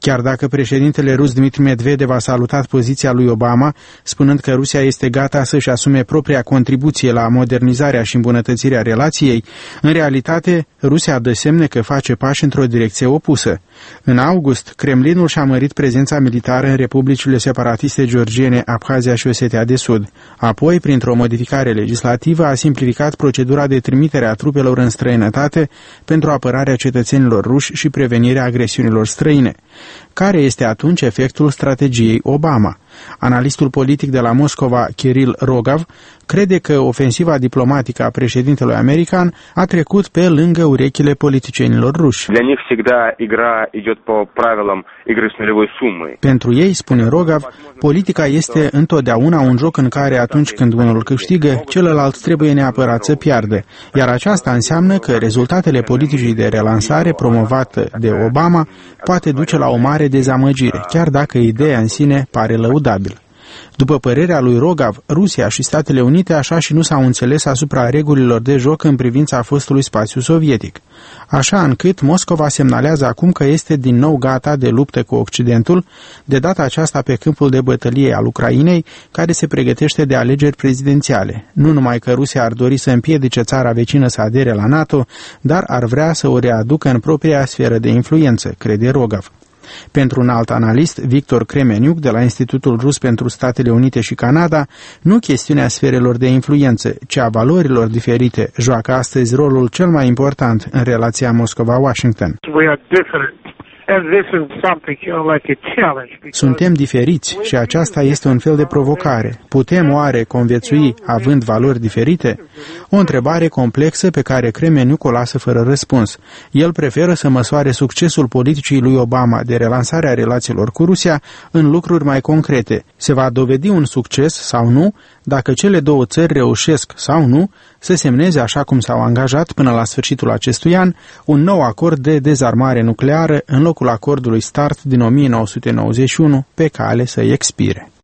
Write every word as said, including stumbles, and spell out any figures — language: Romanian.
Chiar dacă președintele rus Dmitri Medvedev a salutat poziția lui Obama, spunând că Rusia este gata să-și asume propria contribuție la modernizarea și îmbunătățirea relației, în realitate, Rusia dă semne că face pași într-o direcție opusă. În august, Kremlinul și-a mărit prezența militară în republicile separatiste georgiene, Abhazia și Osetia de Sud. Apoi, printr-o modificare legislativă, a simplificat procedura de trimitere a trupelor în străinătate pentru apărarea cetățenilor ruși și prevenirea agresiunilor străine. Care este atunci efectul strategiei Obama? Analistul politic de la Moscova, Kirill Rogov, crede că ofensiva diplomatică a președintelui american a trecut pe lângă urechile politicienilor ruși. Pentru ei, spune Rogov, politica este întotdeauna un joc în care atunci când unul câștigă, celălalt trebuie neapărat să piardă, iar aceasta înseamnă că rezultatele politicii de relansare promovată de Obama poate duce la o mare dezamăgire, chiar dacă ideea în sine pare lăudabilă. După părerea lui Rogov, Rusia și Statele Unite așa și nu s-au înțeles asupra regulilor de joc în privința fostului spațiu sovietic, așa încât Moscova semnalează acum că este din nou gata de luptă cu Occidentul, de data aceasta pe câmpul de bătălie al Ucrainei, care se pregătește de alegeri prezidențiale. Nu numai că Rusia ar dori să împiedice țara vecină să adere la NATO, dar ar vrea să o readucă în propria sferă de influență, crede Rogov. Pentru un alt analist, Victor Kremeniuk, de la Institutul Rus pentru Statele Unite și Canada, nu chestiunea sferelor de influență, ci a valorilor diferite, joacă astăzi rolul cel mai important în relația Moscova-Washington. Suntem diferiți și aceasta este un fel de provocare. Putem oare conviețui având valori diferite? O întrebare complexă pe care Kremeniuk o lasă fără răspuns. El preferă să măsoare succesul politicii lui Obama de relansarea relațiilor cu Rusia în lucruri mai concrete. Se va dovedi un succes sau nu dacă cele două țări reușesc sau nu să semneze, așa cum s-au angajat până la sfârșitul acestui an, un nou acord de dezarmare nucleară în locul acordului START din o mie nouă sute nouăzeci și unu, pe cale să expire.